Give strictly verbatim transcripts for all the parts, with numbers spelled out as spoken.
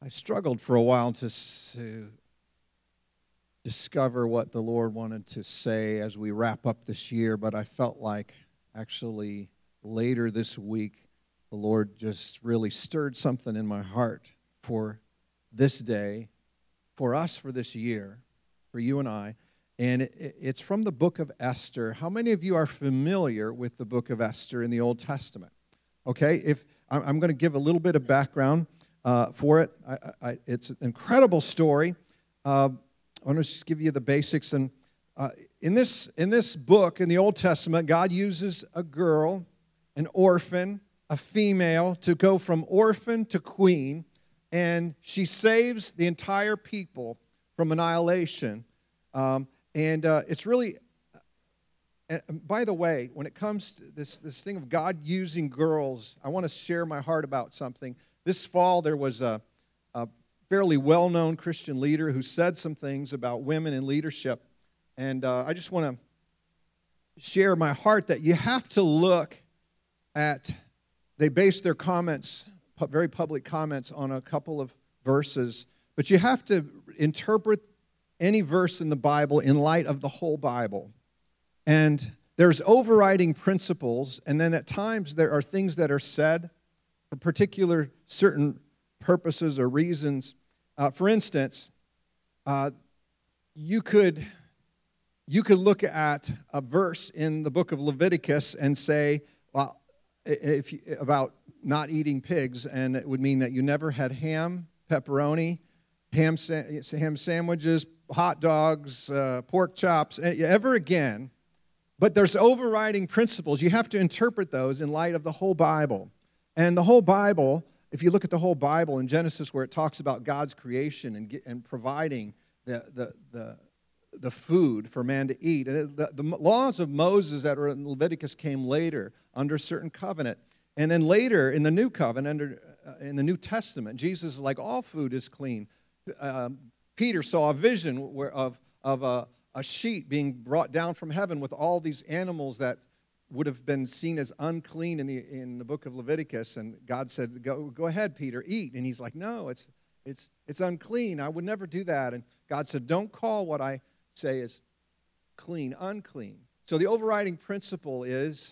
I struggled for a while to, to discover what the Lord wanted to say as we wrap up this year, but I felt like actually later this week, the Lord just really stirred something in my heart for this day, for us for this year, for you and I, and it, it's from the book of Esther. How many of you are familiar with the book of Esther in the Old Testament? Okay, if I'm going to give a little bit of background Uh, for it. I, I, it's an incredible story. Uh, I want to just give you the basics. And uh, in this in this book, in the Old Testament, God uses a girl, an orphan, a female, to go from orphan to queen, and she saves the entire people from annihilation. Um, and uh, it's really, uh, by the way, when it comes to this, this thing of God using girls, I want to share my heart about something. This fall, there was a, a fairly well-known Christian leader who said some things about women in leadership. And uh, I just want to share my heart that you have to look at, they base their comments, very public comments, on a couple of verses. But you have to interpret any verse in the Bible in light of the whole Bible. And there's overriding principles, and then at times there are things that are said for particular certain purposes or reasons. Uh, for instance, uh, you could you could look at a verse in the book of Leviticus and say, well, if you, about not eating pigs, and it would mean that you never had ham, pepperoni, ham sa- ham sandwiches, hot dogs, uh, pork chops, ever again. But there's overriding principles. You have to interpret those in light of the whole Bible. And the whole Bible, if you look at the whole Bible in Genesis where it talks about God's creation and, get, and providing the, the, the, the food for man to eat, the, the laws of Moses that are in Leviticus came later under certain covenant. And then later in the New Covenant, under, uh, in the New Testament, Jesus is like, all food is clean. Uh, Peter saw a vision where, of, of a, a sheet being brought down from heaven with all these animals that would have been seen as unclean in the in the book of Leviticus, and God said, "Go go ahead, Peter, eat." And he's like, "No, it's it's it's unclean. I would never do that." And God said, "Don't call what I say is clean unclean." So the overriding principle is,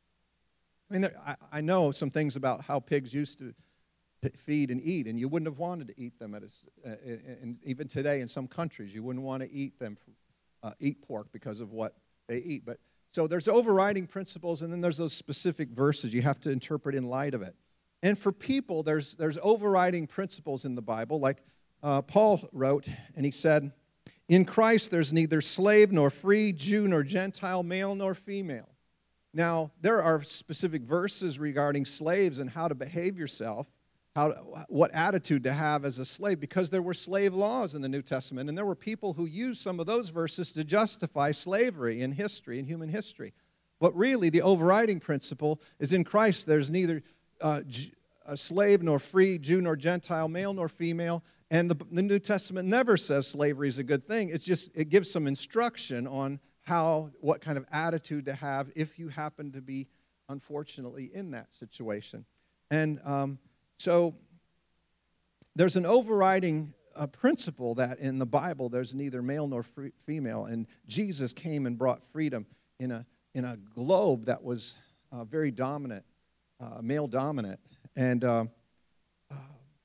I mean, there, I, I know some things about how pigs used to feed and eat, and you wouldn't have wanted to eat them at a, uh, and even today in some countries, you wouldn't want to eat them, uh, eat pork because of what they eat, but. So there's overriding principles, and then there's those specific verses you have to interpret in light of it. And for people, there's there's overriding principles in the Bible, like uh, Paul wrote, and he said, "In Christ there's neither slave nor free, Jew nor Gentile, male nor female." Now, there are specific verses regarding slaves and how to behave yourself, how to, what attitude to have as a slave, because there were slave laws in the New Testament, and there were people who used some of those verses to justify slavery in history, in human history. But really, the overriding principle is in Christ, there's neither uh, a slave nor free, Jew nor Gentile, male nor female, and the, the New Testament never says slavery is a good thing. It's just, it gives some instruction on how, what kind of attitude to have if you happen to be, unfortunately, in that situation. And, um, So there's an overriding uh, principle that in the Bible there's neither male nor free, female, and Jesus came and brought freedom in a in a globe that was uh, very dominant, uh, male dominant. And uh, uh,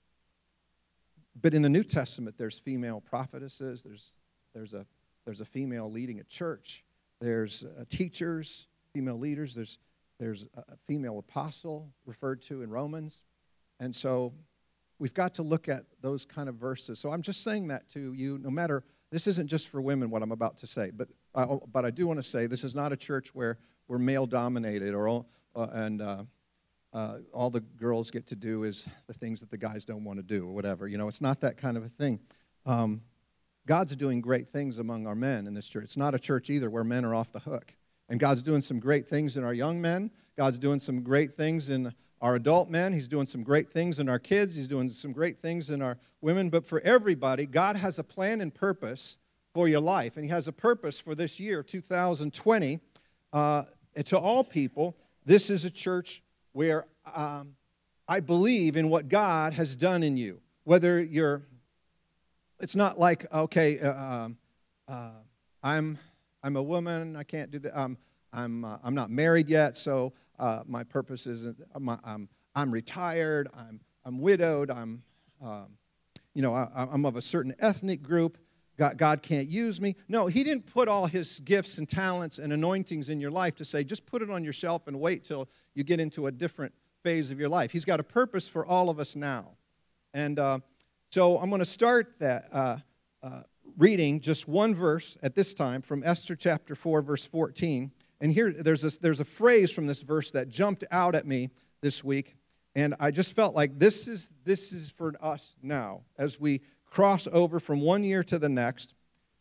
but in the New Testament there's female prophetesses, there's there's a there's a female leading a church, there's uh, teachers, female leaders, there's there's a female apostle referred to in Romans. And so we've got to look at those kind of verses. So I'm just saying that to you, no matter, this isn't just for women, what I'm about to say. But uh, but I do want to say this is not a church where we're male-dominated or all, uh, and uh, uh, all the girls get to do is the things that the guys don't want to do or whatever. You know, it's not that kind of a thing. Um, God's doing great things among our men in this church. It's not a church either where men are off the hook. And God's doing some great things in our young men. God's doing some great things in our adult men. He's doing some great things in our kids. He's doing some great things in our women. But for everybody, God has a plan and purpose for your life. And He has a purpose for this year, two thousand twenty. Uh, and to all people, this is a church where um, I believe in what God has done in you. whether you're, it's not like, okay, uh, um, uh, I'm I'm a woman, I can't do that. Um, I'm uh, I'm not married yet, so uh, my purpose isn't. I'm I'm, I'm retired. I'm I'm widowed. I'm um, you know I, I'm of a certain ethnic group. God, God can't use me. No, He didn't put all His gifts and talents and anointings in your life to say just put it on your shelf and wait till you get into a different phase of your life. He's got a purpose for all of us now, and uh, so I'm going to start that. Uh, uh, reading just one verse at this time from Esther chapter four, verse fourteen. And here, there's a, there's a phrase from this verse that jumped out at me this week, and I just felt like this is, this is for us now as we cross over from one year to the next.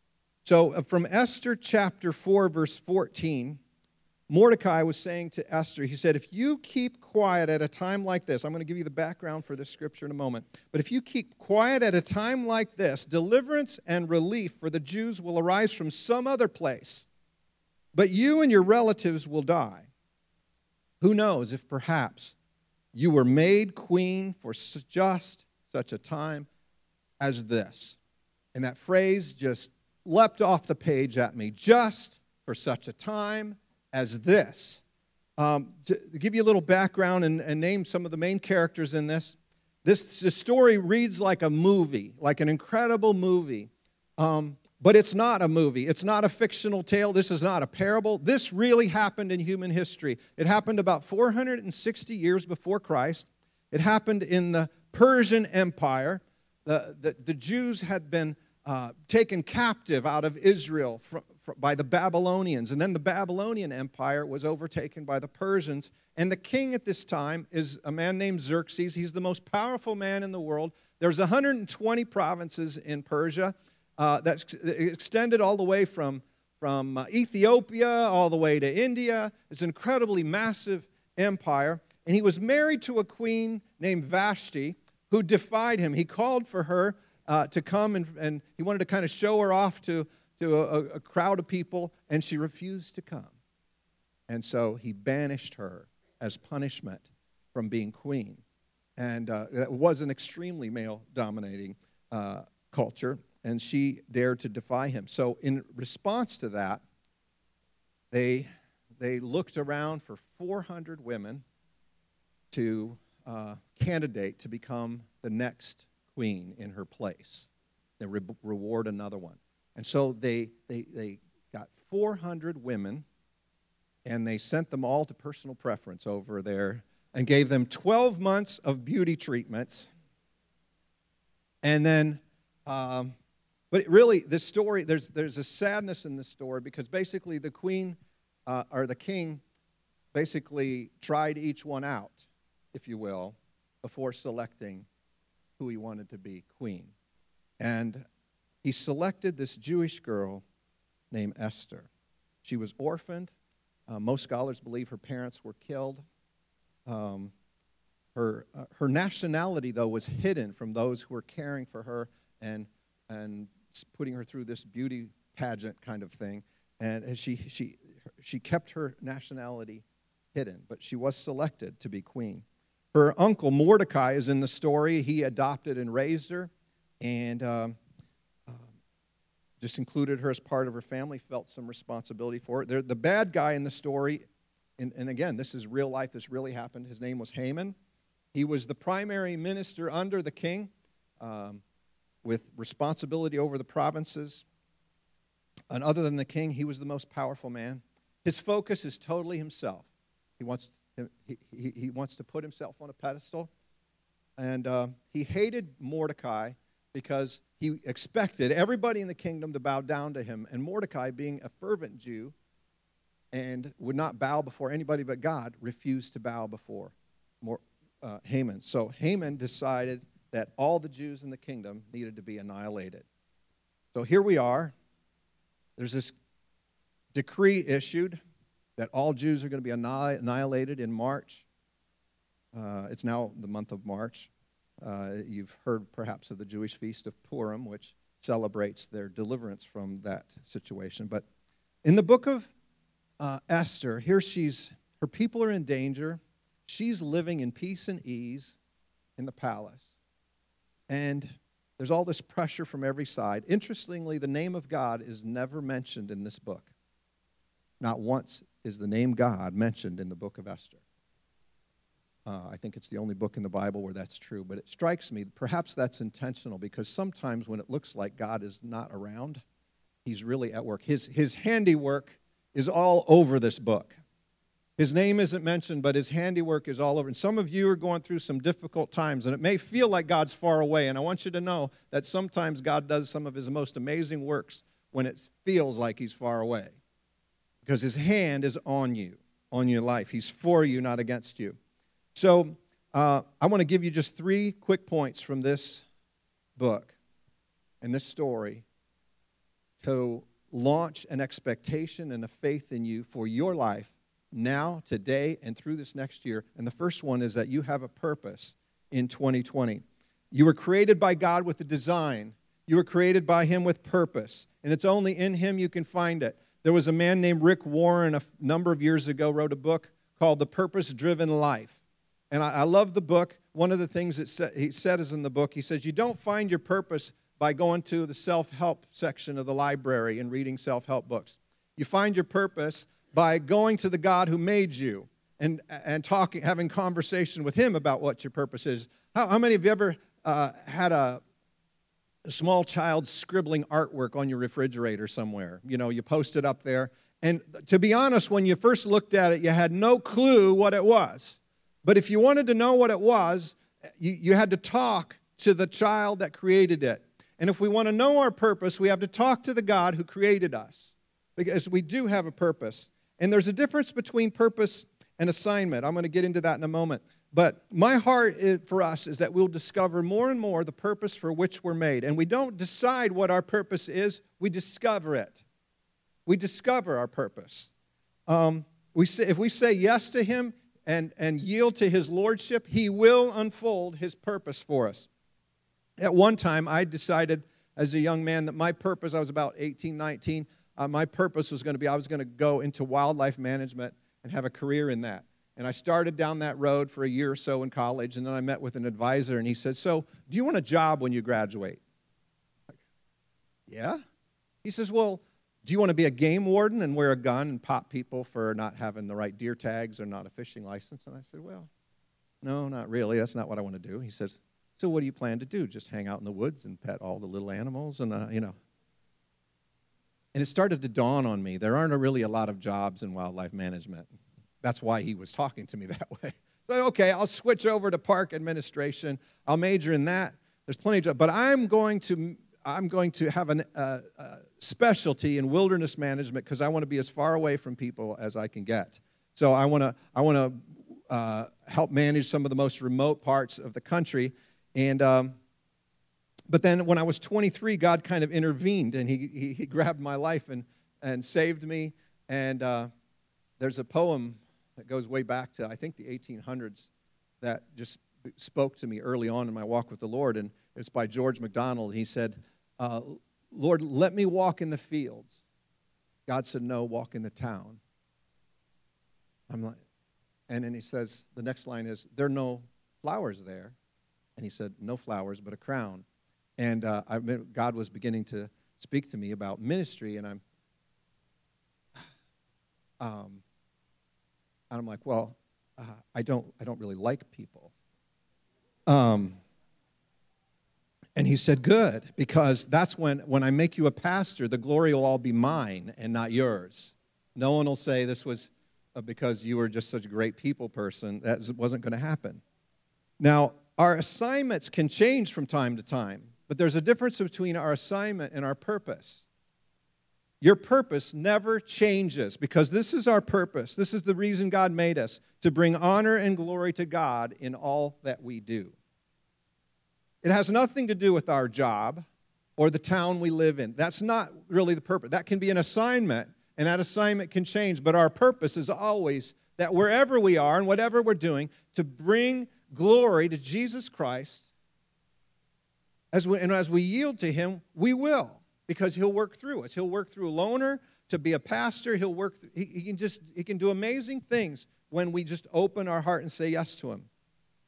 So uh, from Esther chapter four, verse fourteen, Mordecai was saying to Esther, he said, if you keep quiet at a time like this, I'm going to give you the background for this scripture in a moment, but if you keep quiet at a time like this, deliverance and relief for the Jews will arise from some other place, but you and your relatives will die. Who knows if perhaps you were made queen for just such a time as this. And that phrase just leapt off the page at me, just for such a time as this. Um, to, to give you a little background and, and name some of the main characters in this, this, this story reads like a movie, like an incredible movie, um, but it's not a movie. It's not a fictional tale. This is not a parable. This really happened in human history. It happened about four hundred sixty years before Christ. It happened in the Persian Empire. The, the, the Jews had been uh, taken captive out of Israel from, by the Babylonians, and then the Babylonian Empire was overtaken by the Persians, and the king at this time is a man named Xerxes. He's the most powerful man in the world. There's one hundred twenty provinces in Persia uh, that extended all the way from, from uh, Ethiopia all the way to India. It's an incredibly massive empire, and he was married to a queen named Vashti who defied him. He called for her uh, to come, and, and he wanted to kind of show her off to to a, a crowd of people, and she refused to come. And so he banished her as punishment from being queen. And uh, that was an extremely male-dominating uh, culture, and she dared to defy him. So in response to that, they, they looked around for four hundred women to uh, candidate to become the next queen in her place. They re- reward another one. And so they, they, they got four hundred women, and they sent them all to personal preference over there and gave them twelve months of beauty treatments. And then, um, but really, this story, there's, there's a sadness in this story because basically the queen, uh, or the king, basically tried each one out, if you will, before selecting who he wanted to be queen. And he selected this Jewish girl named Esther. She was orphaned. Uh, most scholars believe her parents were killed. Um, her uh, her nationality, though, was hidden from those who were caring for her and and putting her through this beauty pageant kind of thing. And she she she kept her nationality hidden, but she was selected to be queen. Her uncle Mordecai is in the story. He adopted and raised her, and Um, just included her as part of her family, felt some responsibility for it. They're, the bad guy in the story, and, and again, this is real life, this really happened. His name was Haman. He was the primary minister under the king um, with responsibility over the provinces. And other than the king, he was the most powerful man. His focus is totally himself. He wants, he, he, he wants to put himself on a pedestal. And uh, he hated Mordecai because he expected everybody in the kingdom to bow down to him. And Mordecai, being a fervent Jew and would not bow before anybody but God, refused to bow before uh, Haman. So Haman decided that all the Jews in the kingdom needed to be annihilated. So here we are. There's this decree issued that all Jews are going to be annihilated in March. Uh, it's now the month of March. Uh, you've heard perhaps of the Jewish feast of Purim, which celebrates their deliverance from that situation. But in the book of uh, Esther, here she's, her people are in danger. She's living in peace and ease in the palace. And there's all this pressure from every side. Interestingly, the name of God is never mentioned in this book. Not once is the name God mentioned in the book of Esther. Uh, I think it's the only book in the Bible where that's true. But it strikes me, perhaps that's intentional, because sometimes when it looks like God is not around, he's really at work. His, his handiwork is all over this book. His name isn't mentioned, but his handiwork is all over. And some of you are going through some difficult times, and it may feel like God's far away. And I want you to know that sometimes God does some of his most amazing works when it feels like he's far away, because his hand is on you, on your life. He's for you, not against you. So uh, I want to give you just three quick points from this book and this story to launch an expectation and a faith in you for your life now, today, and through this next year. And the first one is that you have a purpose in twenty twenty. You were created by God with a design. You were created by him with purpose. And it's only in him you can find it. There was a man named Rick Warren a number of years ago wrote a book called The Purpose-Driven Life. And I, I love the book. One of the things that sa- he said is in the book, he says, you don't find your purpose by going to the self-help section of the library and reading self-help books. You find your purpose by going to the God who made you and, and talking, having conversation with him about what your purpose is. How, how many of you ever uh, had a, a small child scribbling artwork on your refrigerator somewhere? You know, you post it up there. And to be honest, when you first looked at it, you had no clue what it was. But if you wanted to know what it was, you, you had to talk to the child that created it. And if we want to know our purpose, we have to talk to the God who created us, because we do have a purpose. And there's a difference between purpose and assignment. I'm going to get into that in a moment. But my heart for us is that we'll discover more and more the purpose for which we're made. And we don't decide what our purpose is, we discover it. We discover our purpose. Um, we say, if we say yes to him, And, and yield to his lordship, he will unfold his purpose for us. At one time, I decided as a young man that my purpose, I was about eighteen, nineteen, uh, my purpose was going to be, I was going to go into wildlife management and have a career in that. And I started down that road for a year or so in college, and then I met with an advisor, and he said, so, do you want a job when you graduate? Like, yeah. He says, well, do you want to be a game warden and wear a gun and pop people for not having the right deer tags or not a fishing license? And I said, well, no, not really. That's not what I want to do. He says, so what do you plan to do? Just hang out in the woods and pet all the little animals and, uh, you know. And it started to dawn on me, there aren't really a lot of jobs in wildlife management. That's why he was talking to me that way. So, okay, I'll switch over to park administration. I'll major in that. There's plenty of jobs. But I'm going to... I'm going to have a uh, uh, specialty in wilderness management because I want to be as far away from people as I can get. So I want to I want to uh, help manage some of the most remote parts of the country. And um, but then when I was twenty-three, God kind of intervened and he he, he grabbed my life and and saved me. And uh, there's a poem that goes way back to I think the eighteen hundreds that just spoke to me early on in my walk with the Lord, and it's by George MacDonald. He said, uh, Lord, let me walk in the fields. God said, no, walk in the town. I'm like, and then he says, the next line is, there are no flowers there. And he said, no flowers, but a crown. And uh, I, God was beginning to speak to me about ministry, and I'm, um, and I'm like, well, uh, I don't, I don't really like people. Um, and he said, good, because that's when, when I make you a pastor, the glory will all be mine and not yours. No one will say this was because you were just such a great people person. That wasn't going to happen. Now, our assignments can change from time to time, but there's a difference between our assignment and our purpose. Your purpose never changes because this is our purpose. This is the reason God made us, to bring honor and glory to God in all that we do. It has nothing to do with our job or the town we live in. That's not really the purpose. That can be an assignment, and that assignment can change. But our purpose is always that wherever we are and whatever we're doing, to bring glory to Jesus Christ. As we, and as we yield to him, we will, because he'll work through us. He'll work through a loner to be a pastor. He'll work. He, he can just he can do amazing things when we just open our heart and say yes to him.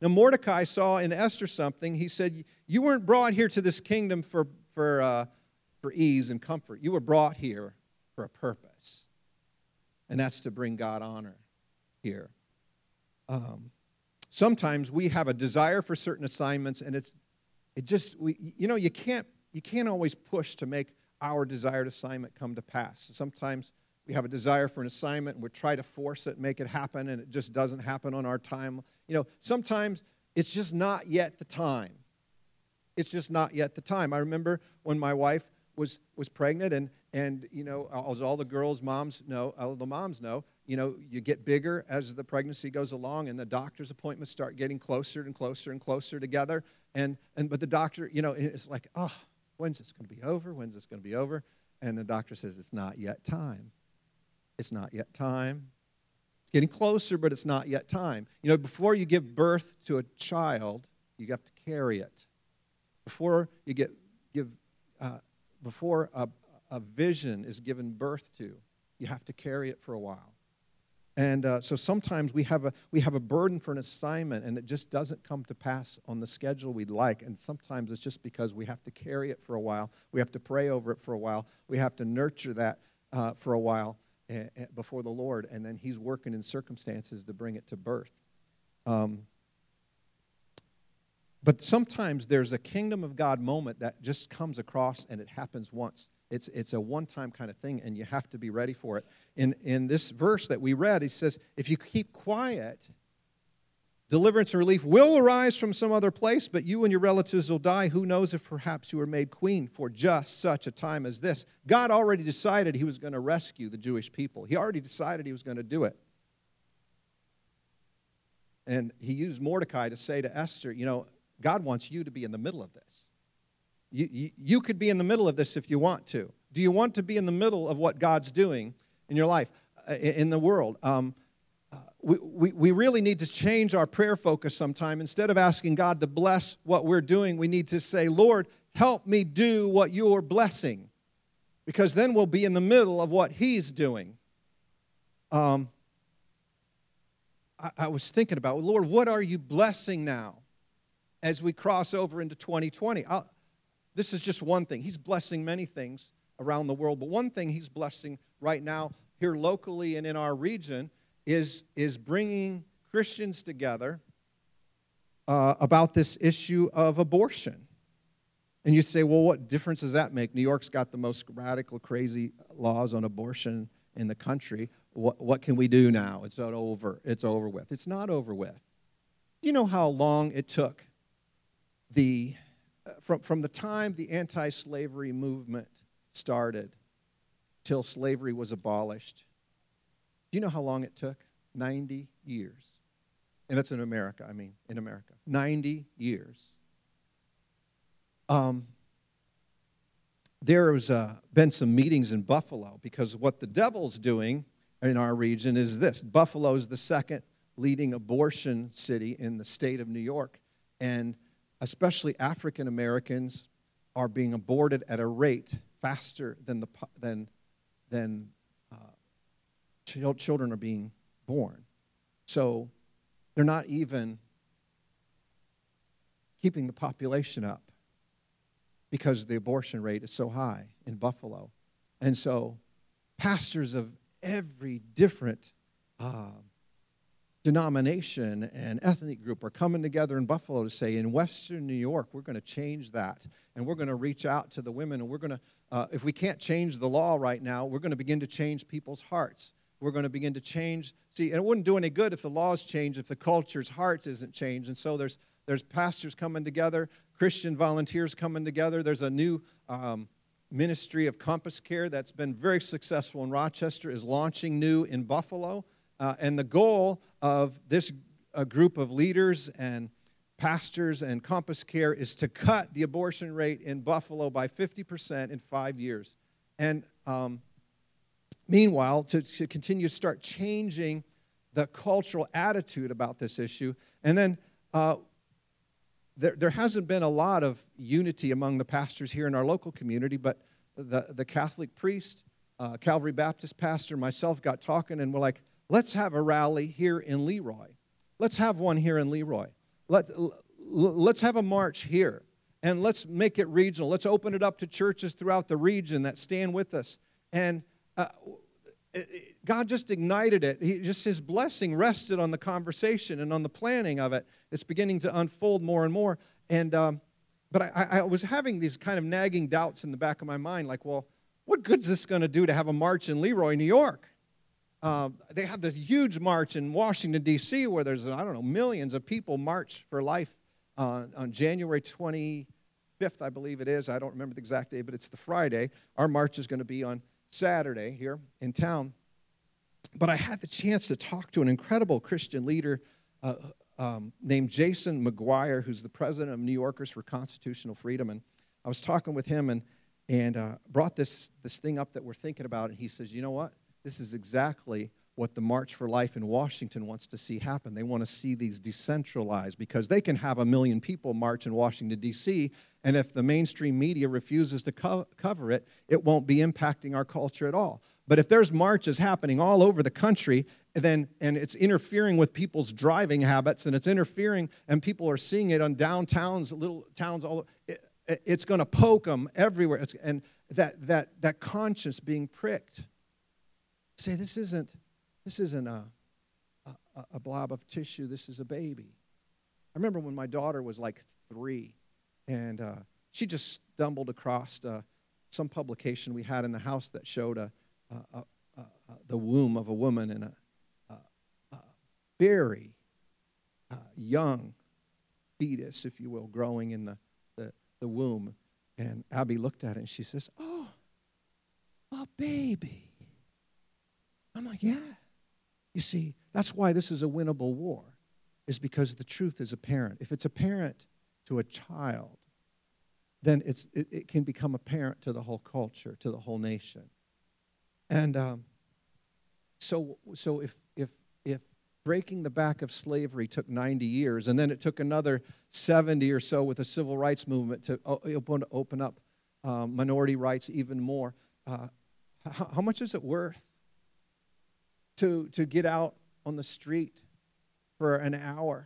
Now, Mordecai saw in Esther something. He said, you weren't brought here to this kingdom for, for, uh, for ease and comfort. You were brought here for a purpose, and that's to bring God honor here. Um, sometimes we have a desire for certain assignments, and it's it just we you know you can't you can't always push to make our desired assignment come to pass. Sometimes we have a desire for an assignment, and we try to force it, make it happen, and it just doesn't happen on our time. You know, sometimes it's just not yet the time. It's just not yet the time. I remember when my wife was was pregnant, and and you know, as all the girls' moms know, all the moms know, you know, you get bigger as the pregnancy goes along, and the doctor's appointments start getting closer and closer and closer together. And and but the doctor, you know, it's like, oh, when's this going to be over? When's this going to be over? And the doctor says, it's not yet time. It's not yet time. It's getting closer, but it's not yet time. You know, before you give birth to a child, you have to carry it. Before you get give, uh, before a, a vision is given birth to, you have to carry it for a while. And uh, so sometimes we have a we have a burden for an assignment, and it just doesn't come to pass on the schedule we'd like. And sometimes it's just because we have to carry it for a while. We have to pray over it for a while. We have to nurture that uh, for a while uh, before the Lord, and then He's working in circumstances to bring it to birth. Um, but sometimes there's a kingdom of God moment that just comes across, and it happens once. It's it's a one-time kind of thing, and you have to be ready for it. In in this verse that we read, he says, if you keep quiet, deliverance and relief will arise from some other place, but you and your relatives will die. Who knows if perhaps you were made queen for just such a time as this? God already decided He was going to rescue the Jewish people. He already decided He was going to do it. And He used Mordecai to say to Esther, you know, God wants you to be in the middle of this. You, you, you could be in the middle of this if you want to. Do you want to be in the middle of what God's doing in your life, uh, in the world? Um, uh, we, we, we really need to change our prayer focus sometime. Instead of asking God to bless what we're doing, we need to say, Lord, help me do what you're blessing. Because then we'll be in the middle of what He's doing. Um, I, I was thinking about, Lord, what are you blessing now as we cross over into twenty twenty? I'll, This is just one thing. He's blessing many things around the world, but one thing He's blessing right now here locally and in our region is, is bringing Christians together uh, about this issue of abortion. And you say, well, what difference does that make? New York's got the most radical, crazy laws on abortion in the country. What, what can we do now? It's not over. It's over with. It's not over with. Do you know how long it took the... From, from the time the anti-slavery movement started till slavery was abolished, do you know how long it took? ninety years. And it's in America, I mean, in America. ninety years. Um, there has uh, been some meetings in Buffalo because what the devil's doing in our region is this. Buffalo is the second leading abortion city in the state of New York, and especially African Americans are being aborted at a rate faster than the than than uh, children are being born. So they're not even keeping the population up because the abortion rate is so high in Buffalo. And so pastors of every different uh, denomination and ethnic group are coming together in Buffalo to say, in Western New York, we're going to change that. And we're going to reach out to the women. And we're going to, uh, if we can't change the law right now, we're going to begin to change people's hearts. We're going to begin to change. See, and it wouldn't do any good if the laws change, if the culture's hearts isn't changed. And so there's there's pastors coming together, Christian volunteers coming together. There's a new um, ministry of Compass Care that's been very successful in Rochester, is launching new in Buffalo. Uh, and the goal of this uh, group of leaders and pastors and Compass Care is to cut the abortion rate in Buffalo by fifty percent in five years. And um, meanwhile, to, to continue to start changing the cultural attitude about this issue. And then uh, there, there hasn't been a lot of unity among the pastors here in our local community, but the, the Catholic priest, uh, Calvary Baptist pastor, myself got talking, and we're like, let's have a rally here in Leroy. Let's have one here in Leroy. Let, let's have a march here, and let's make it regional. Let's open it up to churches throughout the region that stand with us. And uh, God just ignited it. He, just His blessing rested on the conversation and on the planning of it. It's beginning to unfold more and more. And um, but I, I was having these kind of nagging doubts in the back of my mind, like, well, what good is this going to do to have a march in Leroy, New York? Uh, they have this huge march in Washington, D C, where there's, I don't know, millions of people march for life uh, on January twenty-fifth, I believe it is. I don't remember the exact day, but it's the Friday. Our march is going to be on Saturday here in town. But I had the chance to talk to an incredible Christian leader uh, um, named Jason McGuire, who's the president of New Yorkers for Constitutional Freedom. And I was talking with him and, and uh, brought this, this thing up that we're thinking about. And he says, you know what? This is exactly what the March for Life in Washington wants to see happen. They want to see these decentralized, because they can have a million people march in Washington, D C, and if the mainstream media refuses to co- cover it, it won't be impacting our culture at all. But if there's marches happening all over the country, then and it's interfering with people's driving habits, and it's interfering, and people are seeing it on downtowns, little towns, all it, it's going to poke them everywhere. It's, and that that that conscience being pricked. Say, this isn't this isn't a, a a blob of tissue. This is a baby. I remember when my daughter was like three, and uh, she just stumbled across uh, some publication we had in the house that showed a, a, a, a, a the womb of a woman and a, a, a very uh, young fetus, if you will, growing in the, the the womb. And Abby looked at it and she says, "Oh, a baby." I'm like, yeah. You see, that's why this is a winnable war, is because the truth is apparent. If it's apparent to a child, then it's it, it can become apparent to the whole culture, to the whole nation. And um, so, so if if if breaking the back of slavery took ninety years, and then it took another seventy or so with the civil rights movement to open open up um, minority rights even more, uh, how, how much is it worth to to get out on the street for an hour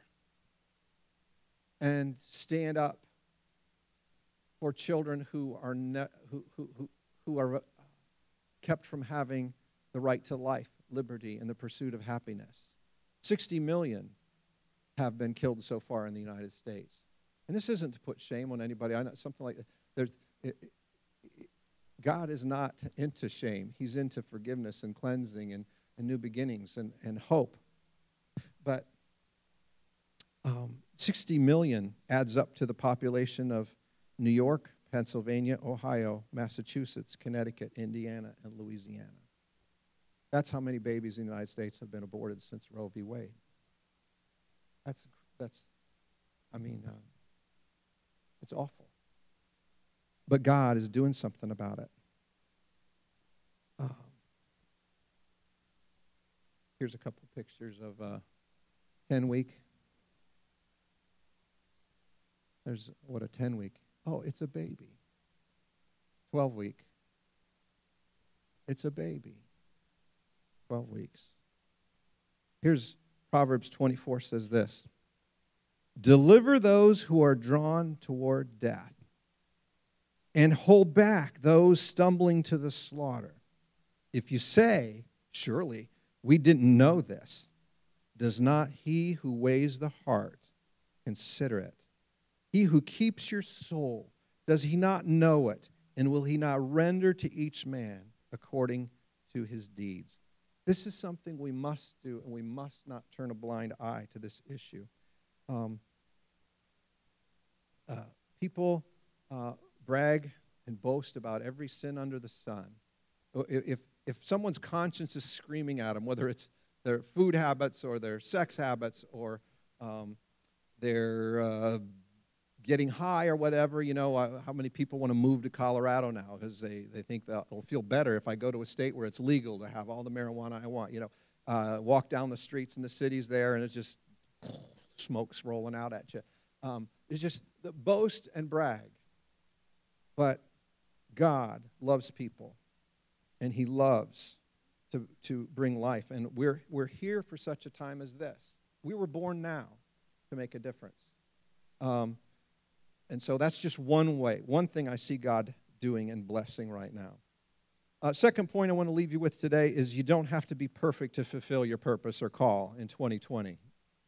and stand up for children who are ne- who, who who who are kept from having the right to life, liberty, and the pursuit of happiness? sixty million have been killed so far in the United States. And this isn't to put shame on anybody. I know something like that. There's it, it, God is not into shame. He's into forgiveness and cleansing and and new beginnings and, and hope. But um, sixty million adds up to the population of New York, Pennsylvania, Ohio, Massachusetts, Connecticut, Indiana, and Louisiana. That's how many babies in the United States have been aborted since Roe v. Wade. That's, that's I mean, uh, it's awful. But God is doing something about it. Um, Here's a couple pictures of uh, ten-week. There's, what, a ten-week. Oh, it's a baby. twelve-week. It's a baby. twelve weeks. Here's Proverbs twenty-four says this. Deliver those who are drawn toward death, and hold back those stumbling to the slaughter. If you say, surely we didn't know this, does not he who weighs the heart consider it? He who keeps your soul, does he not know it? And will he not render to each man according to his deeds? This is something we must do, and we must not turn a blind eye to this issue. Um, uh, people uh, brag and boast about every sin under the sun. If If someone's conscience is screaming at them, whether it's their food habits or their sex habits or um, their uh, getting high or whatever, you know, uh, how many people want to move to Colorado now because they, they think that it'll feel better if I go to a state where it's legal to have all the marijuana I want, you know. Uh, walk down the streets in the cities there and it's just smoke's rolling out at you. Um, it's just the boast and brag. But God loves people. And he loves to, to bring life. And we're, we're here for such a time as this. We were born now to make a difference. Um, and so that's just one way, one thing I see God doing and blessing right now. Uh, second point I want to leave you with today is you don't have to be perfect to fulfill your purpose or call in twenty twenty.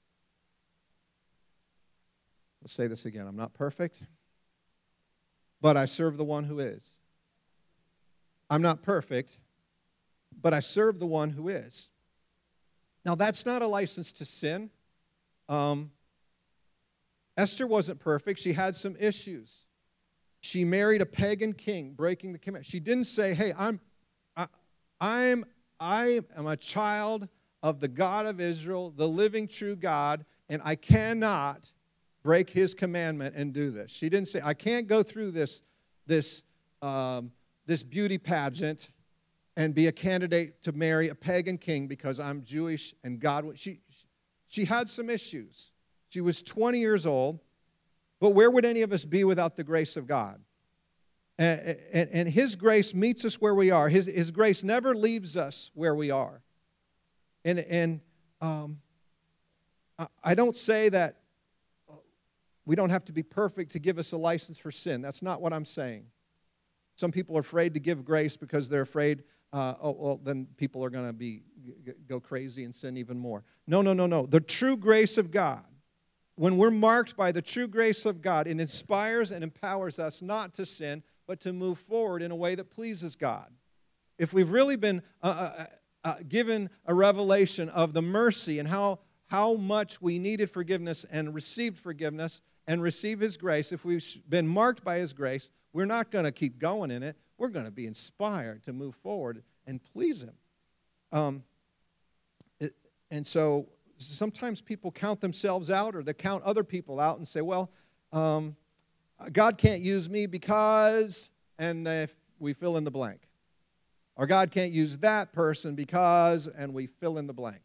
Let's say this again. I'm not perfect, but I serve the one who is. I'm not perfect, but I serve the one who is. Now, that's not a license to sin. Um, Esther wasn't perfect. She had some issues. She married a pagan king, breaking the command. She didn't say, hey, I'm, I, I'm, I am a child of the God of Israel, the living true God, and I cannot break his commandment and do this. She didn't say, I can't go through this, this, um, this beauty pageant and be a candidate to marry a pagan king because I'm Jewish and God. She, she had some issues. She was twenty years old, but where would any of us be without the grace of God? And, and, and his grace meets us where we are. His, his grace never leaves us where we are. And, and um, I don't say that we don't have to be perfect to give us a license for sin. That's not what I'm saying. Some people are afraid to give grace because they're afraid, uh, oh, well, then people are going to be go crazy and sin even more. No, no, no, no. The true grace of God, when we're marked by the true grace of God, it inspires and empowers us not to sin, but to move forward in a way that pleases God. If we've really been uh, uh, uh, given a revelation of the mercy and how, how much we needed forgiveness and received forgiveness and received his grace, if we've been marked by his grace, we're not going to keep going in it. We're going to be inspired to move forward and please him. Um, it, and so sometimes people count themselves out or they count other people out and say, well, um, God can't use me because, and if we fill in the blank. Or God can't use that person because, and we fill in the blank.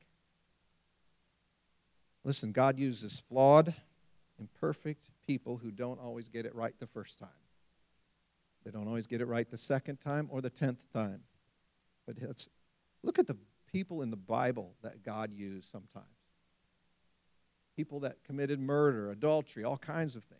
Listen, God uses flawed, imperfect people who don't always get it right the first time. They don't always get it right the second time or the tenth time. But it's, look at the people in the Bible that God used sometimes. People that committed murder, adultery, all kinds of things.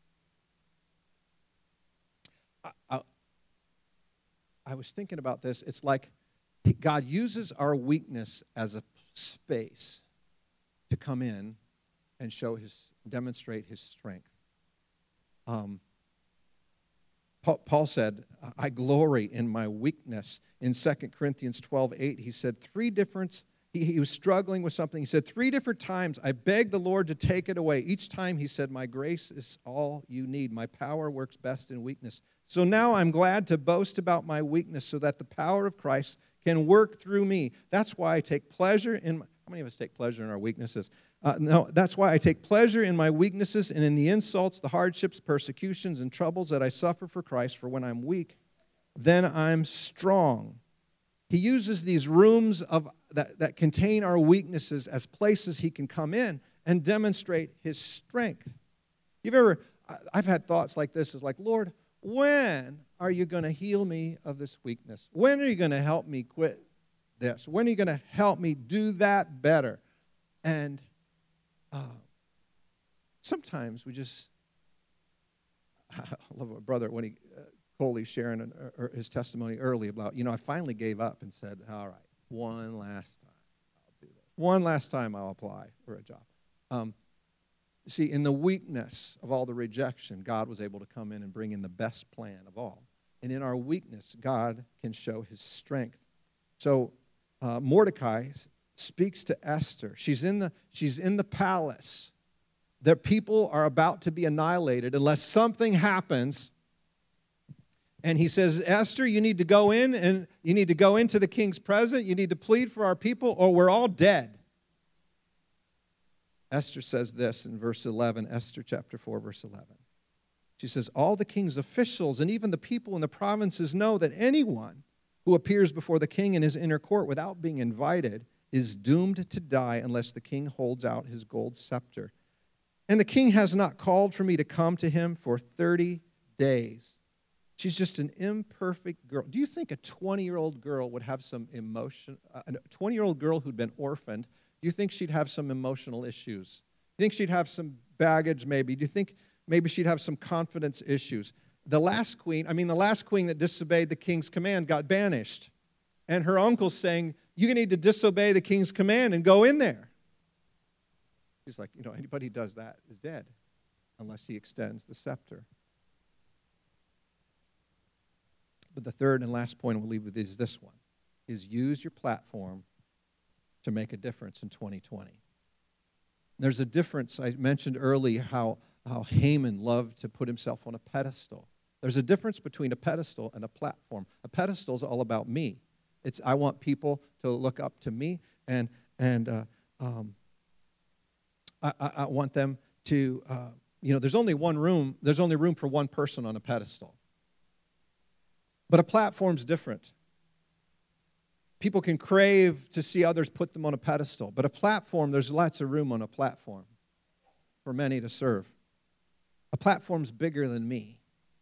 I, I, I was thinking about this. It's like God uses our weakness as a space to come in and show his, demonstrate his strength. Um, Paul, Paul said, I glory in my weakness. In Second Corinthians twelve eight, he said three different, he, he was struggling with something. He said, three different times, I begged the Lord to take it away. Each time he said, my grace is all you need. My power works best in weakness. So now I'm glad to boast about my weakness so that the power of Christ can work through me. That's why I take pleasure in, my, how many of us take pleasure in our weaknesses? Uh, no, that's why I take pleasure in my weaknesses and in the insults, the hardships, persecutions, and troubles that I suffer for Christ. For when I'm weak, then I'm strong. He uses these rooms of that, that contain our weaknesses as places he can come in and demonstrate his strength. You've ever, I've had thoughts like this, is like, Lord, when are you going to heal me of this weakness? When are you going to help me quit this? When are you going to help me do that better? And uh, sometimes we just, I love my brother when he, uh, Coley sharing an, uh, his testimony early about, you know, I finally gave up and said, all right, one last time I'll do this. One last time I'll apply for a job. Um, See, in the weakness of all the rejection, God was able to come in and bring in the best plan of all. And in our weakness, God can show his strength. So uh, Mordecai speaks to Esther. She's in the, she's in the palace. Their people are about to be annihilated unless something happens. And he says, Esther, you need to go in and you need to go into the king's presence. You need to plead for our people or we're all dead. Esther says this in verse eleven, Esther chapter four, verse eleven. She says, all the king's officials and even the people in the provinces know that anyone who appears before the king in his inner court without being invited is doomed to die unless the king holds out his gold scepter. And the king has not called for me to come to him for thirty days. She's just an imperfect girl. Do you think a twenty-year-old girl would have some emotion, a twenty-year-old girl who'd been orphaned, do you think she'd have some emotional issues you think she'd have some baggage maybe? Do you think maybe she'd have some confidence issues? The last queen, I mean, the last queen that disobeyed the king's command got banished. And her uncle's saying, you need to disobey the king's command and go in there. He's like, you know, anybody who does that is dead unless he extends the scepter. But the third and last point we'll leave with is this one, is use your platform to make a difference in twenty twenty. There's a difference. I mentioned earlier how, how Haman loved to put himself on a pedestal. There's a difference between a pedestal and a platform. A pedestal is all about me. It's I want people to look up to me, and and uh, um, I, I want them to, uh, you know, there's only one room, there's only room for one person on a pedestal. But a platform's different. People can crave to see others put them on a pedestal, but a platform, there's lots of room on a platform for many to serve. A platform's bigger than me.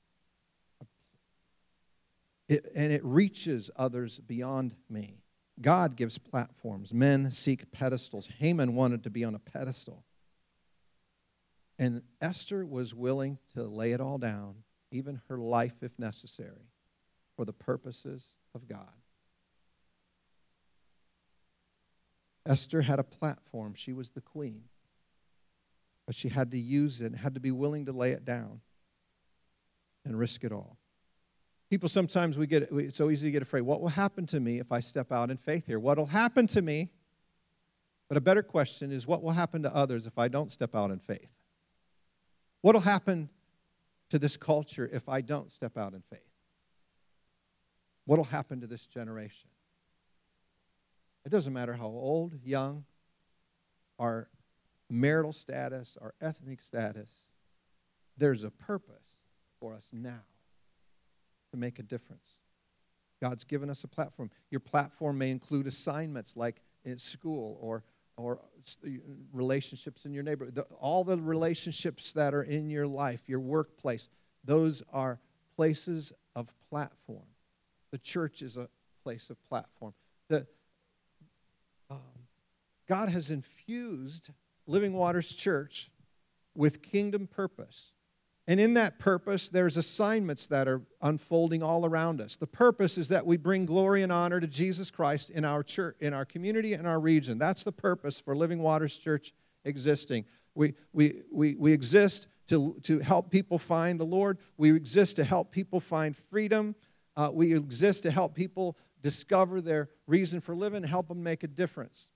It, and it reaches others beyond me. God gives platforms. Men seek pedestals. Haman wanted to be on a pedestal. And Esther was willing to lay it all down, even her life if necessary, for the purposes of God. Esther had a platform. She was the queen. But she had to use it and had to be willing to lay it down and risk it all. People sometimes, we get it's so easy to get afraid. What will happen to me if I step out in faith here? What will happen to me? But a better question is, what will happen to others if I don't step out in faith? What will happen to this culture if I don't step out in faith? What will happen to this generation? It doesn't matter how old, young, our marital status, our ethnic status. There's a purpose for us now to make a difference. God's given us a platform. Your platform may include assignments like in school or or relationships in your neighborhood. The, all the relationships that are in your life, your workplace, those are places of platform. The church is a place of platform. The, um, God has infused Living Waters Church with kingdom purpose. And in that purpose, there's assignments that are unfolding all around us. The purpose is that we bring glory and honor to Jesus Christ in our church, in our community, and our region. That's the purpose for Living Waters Church existing. We we we we exist to to help people find the Lord. We exist to help people find freedom. Uh, we exist to help people discover their reason for living, help them make a difference.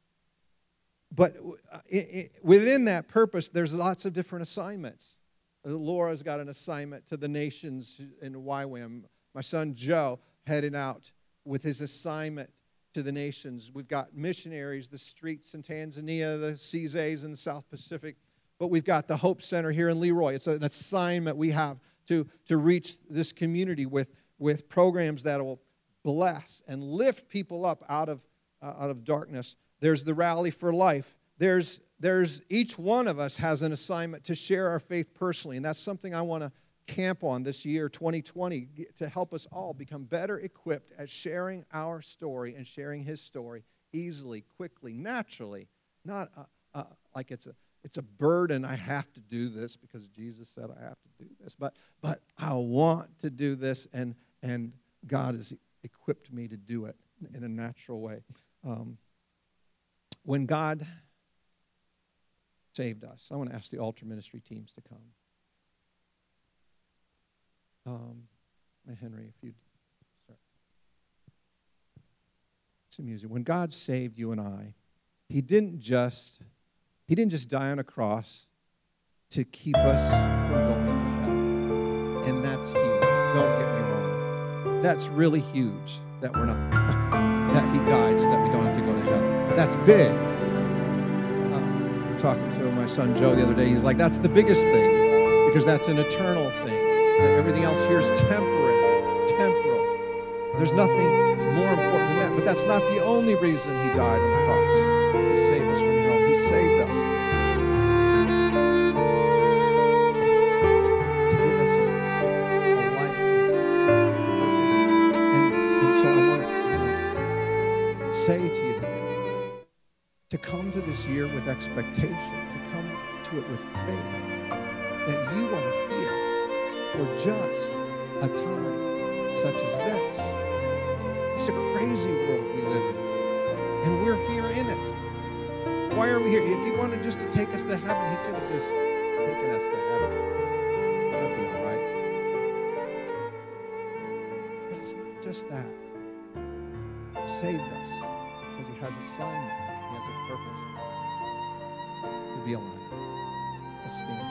But it, it, within that purpose, there's lots of different assignments. Laura's got an assignment to the nations in Y WAM. My son Joe headed out with his assignment to the nations. We've got missionaries, the streets in Tanzania, the C Z As in the South Pacific. But we've got the Hope Center here in Leroy. It's an assignment we have to, to reach this community with, with programs that will bless and lift people up out of, uh, out of darkness. There's the Rally for Life. There's There's each one of us has an assignment to share our faith personally, and that's something I want to camp on this year, twenty twenty, to help us all become better equipped at sharing our story and sharing His story easily, quickly, naturally, not uh, uh, like it's a it's a burden. I have to do this because Jesus said I have to do this, but but I want to do this, and and God has equipped me to do it in a natural way. Um, when God saved us. I want to ask the altar ministry teams to come. Um, Henry, if you'd start. Some music. When God saved you and I, He didn't just He didn't just die on a cross to keep us from going to hell. And that's huge. Don't get me wrong. That's really huge that we're not that He died so that we don't have to go to hell. That's big. Talking to my son Joe the other day, he's like, that's the biggest thing, because that's an eternal thing. Everything else here is temporary, temporal. There's nothing more important than that, but that's not the only reason He died on the cross, to save us from hell. He saved us to give us a life with purpose. And, and so I want to say to you today, to come to this year with expectation, to come into it with faith that you are here for just a time such as this. It's a crazy world we live in, and we're here in it. Why are we here? If he wanted just to take us to heaven, he could have just taken us to heaven. That'd be all right. But it's not just that. He saved us because he has assignment. He has a purpose to be alive. Let's stand.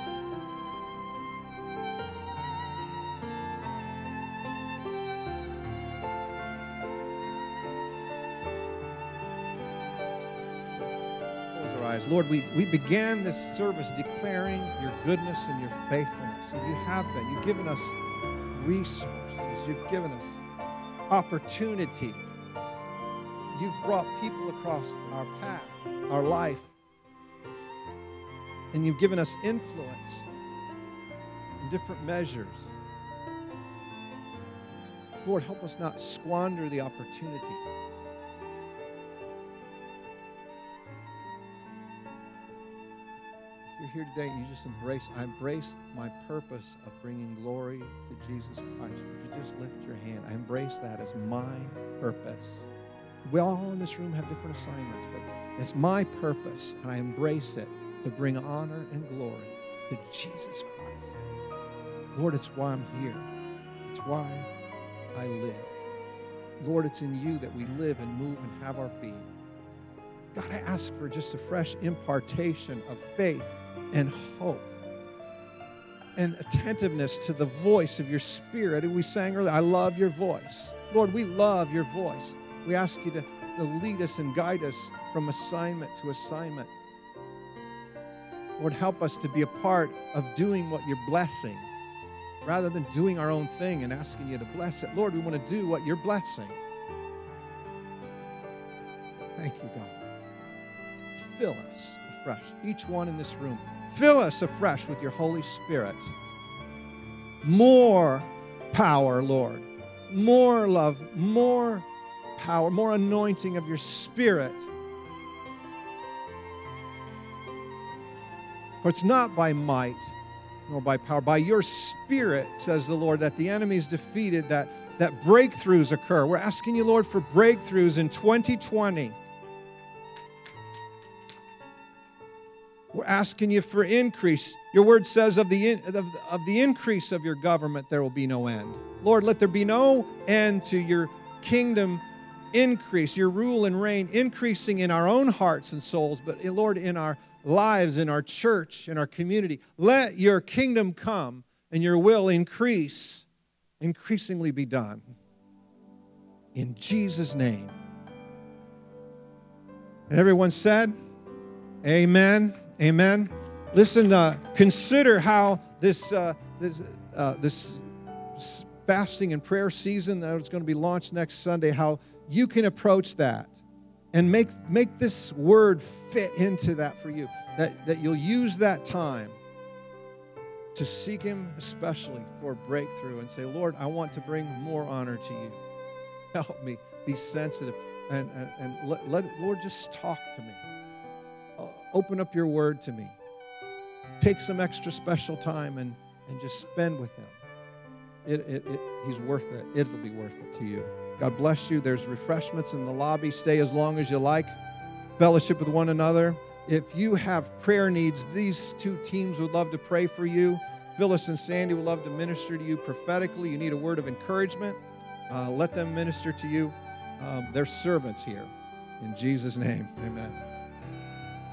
Lord, we, we began this service declaring your goodness and your faithfulness. And you have been. You've given us resources. You've given us opportunity. You've brought people across our path, our life. And you've given us influence in different measures. Lord, help us not squander the opportunities. You're here today, you just embrace, I embrace my purpose of bringing glory to Jesus Christ. Would you just lift your hand? I embrace that as my purpose. We all in this room have different assignments, but it's my purpose, and I embrace it to bring honor and glory to Jesus Christ. Lord, it's why I'm here. It's why I live. Lord, it's in you that we live and move and have our being. God, I ask for just a fresh impartation of faith and hope and attentiveness to the voice of your Spirit. And we sang earlier, I love your voice. Lord, we love your voice. We ask you to, to lead us and guide us from assignment to assignment. Lord, help us to be a part of doing what you're blessing rather than doing our own thing and asking you to bless it. Lord, we want to do what you're blessing. Thank you, God. Fill us afresh, each one in this room. Fill us afresh with your Holy Spirit. More power, Lord. More love, more power, more anointing of your Spirit. For it's not by might nor by power, by your Spirit, says the Lord, that the enemy is defeated, that, that breakthroughs occur. We're asking you, Lord, for breakthroughs in twenty twenty. We're asking you for increase. Your word says of the, in, of, of the increase of your government, there will be no end. Lord, let there be no end to your kingdom increase, your rule and reign increasing in our own hearts and souls, but Lord, in our lives, in our church, in our community. Let your kingdom come and your will increase, increasingly be done. In Jesus' name. And everyone said, amen. Amen. Listen, uh, consider how this uh, this uh, this fasting and prayer season that is going to be launched next Sunday, how you can approach that and make make this word fit into that for you. That that you'll use that time to seek Him, especially for breakthrough, and say, Lord, I want to bring more honor to you. Help me be sensitive, and and, and let, let Lord just talk to me. Open up your word to me. Take some extra special time and, and just spend with Him. It, it, it, he's worth it. It'll be worth it to you. God bless you. There's refreshments in the lobby. Stay as long as you like. Fellowship with one another. If you have prayer needs, these two teams would love to pray for you. Phyllis and Sandy would love to minister to you prophetically. You need a word of encouragement. Uh, let them minister to you. Um, they're servants here. In Jesus' name, amen.